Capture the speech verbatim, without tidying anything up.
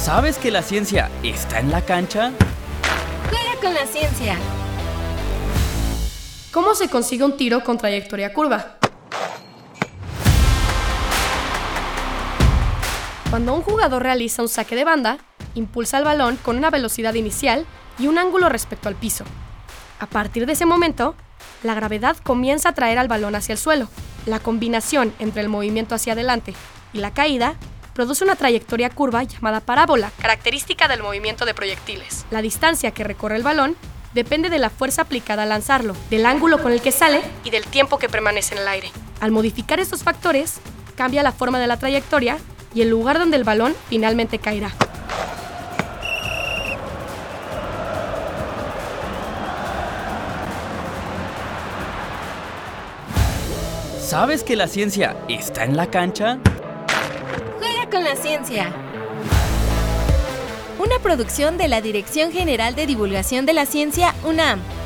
¿Sabes que la ciencia está en la cancha? Juega con la ciencia. ¿Cómo se consigue un tiro con trayectoria curva? Cuando un jugador realiza un saque de banda, impulsa el balón con una velocidad inicial y un ángulo respecto al piso. A partir de ese momento, la gravedad comienza a traer al balón hacia el suelo. La combinación entre el movimiento hacia adelante y la caída produce una trayectoria curva llamada parábola, característica del movimiento de proyectiles. La distancia que recorre el balón depende de la fuerza aplicada al lanzarlo, del ángulo con el que sale y del tiempo que permanece en el aire. Al modificar estos factores, cambia la forma de la trayectoria y el lugar donde el balón finalmente caerá. ¿Sabes que la ciencia está en la cancha? Juega con la ciencia. Una producción de la Dirección General de Divulgación de la Ciencia, UNAM.